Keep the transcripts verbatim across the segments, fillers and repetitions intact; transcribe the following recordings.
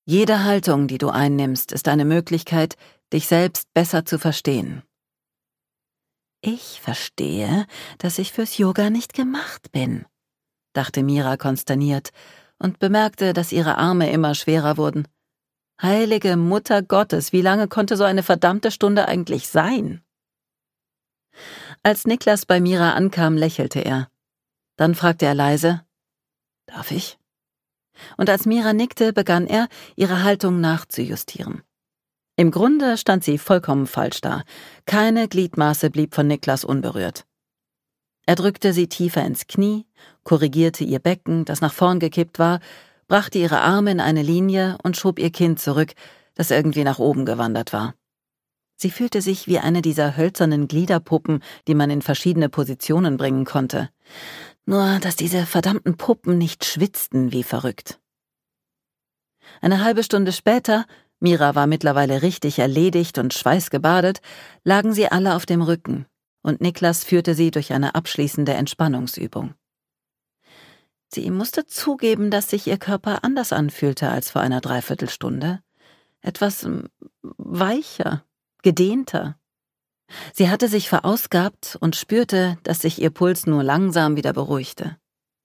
Jede Haltung, die du einnimmst, ist eine Möglichkeit, dich selbst besser zu verstehen. Ich verstehe, dass ich fürs Yoga nicht gemacht bin, dachte Mira konsterniert und bemerkte, dass ihre Arme immer schwerer wurden. Heilige Mutter Gottes, wie lange konnte so eine verdammte Stunde eigentlich sein? Als Niklas bei Mira ankam, lächelte er. Dann fragte er leise, »Darf ich?« Und als Mira nickte, begann er, ihre Haltung nachzujustieren. Im Grunde stand sie vollkommen falsch da. Keine Gliedmaße blieb von Niklas unberührt. Er drückte sie tiefer ins Knie, korrigierte ihr Becken, das nach vorn gekippt war, brachte ihre Arme in eine Linie und schob ihr Kinn zurück, das irgendwie nach oben gewandert war. Sie fühlte sich wie eine dieser hölzernen Gliederpuppen, die man in verschiedene Positionen bringen konnte. Nur, dass diese verdammten Puppen nicht schwitzten wie verrückt. Eine halbe Stunde später, Mira war mittlerweile richtig erledigt und schweißgebadet, lagen sie alle auf dem Rücken, und Niklas führte sie durch eine abschließende Entspannungsübung. Sie musste zugeben, dass sich ihr Körper anders anfühlte als vor einer Dreiviertelstunde. Etwas weicher, gedehnter. Sie hatte sich verausgabt und spürte, dass sich ihr Puls nur langsam wieder beruhigte.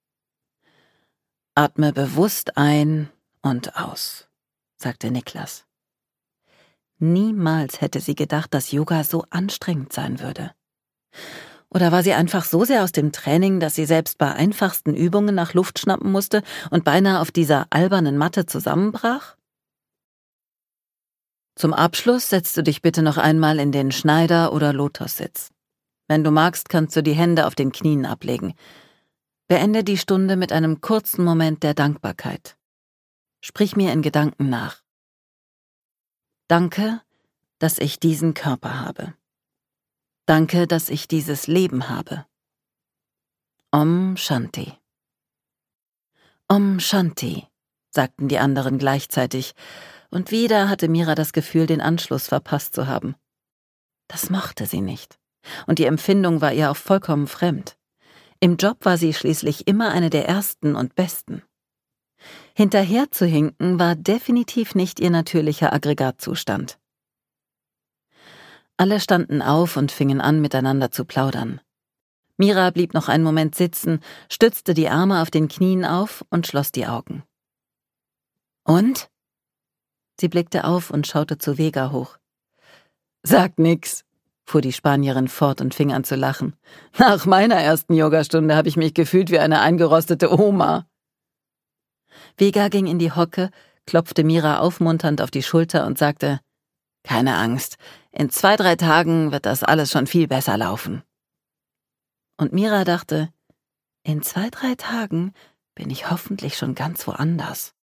»Atme bewusst ein und aus«, sagte Niklas. Niemals hätte sie gedacht, dass Yoga so anstrengend sein würde. Oder war sie einfach so sehr aus dem Training, dass sie selbst bei einfachsten Übungen nach Luft schnappen musste und beinahe auf dieser albernen Matte zusammenbrach? Zum Abschluss setzt du dich bitte noch einmal in den Schneider- oder Lotussitz. Wenn du magst, kannst du die Hände auf den Knien ablegen. Beende die Stunde mit einem kurzen Moment der Dankbarkeit. Sprich mir in Gedanken nach. Danke, dass ich diesen Körper habe. Danke, dass ich dieses Leben habe. Om Shanti. Om Shanti, sagten die anderen gleichzeitig, und wieder hatte Mira das Gefühl, den Anschluss verpasst zu haben. Das mochte sie nicht, und die Empfindung war ihr auch vollkommen fremd. Im Job war sie schließlich immer eine der Ersten und Besten. Hinterher zu hinken war definitiv nicht ihr natürlicher Aggregatzustand. Alle standen auf und fingen an, miteinander zu plaudern. Mira blieb noch einen Moment sitzen, stützte die Arme auf den Knien auf und schloss die Augen. »Und?« Sie blickte auf und schaute zu Vega hoch. »Sag nix«, fuhr die Spanierin fort und fing an zu lachen. »Nach meiner ersten Yogastunde habe ich mich gefühlt wie eine eingerostete Oma.« Vega ging in die Hocke, klopfte Mira aufmunternd auf die Schulter und sagte, »Keine Angst, in zwei, drei Tagen wird das alles schon viel besser laufen.« Und Mira dachte, in zwei, drei Tagen bin ich hoffentlich schon ganz woanders.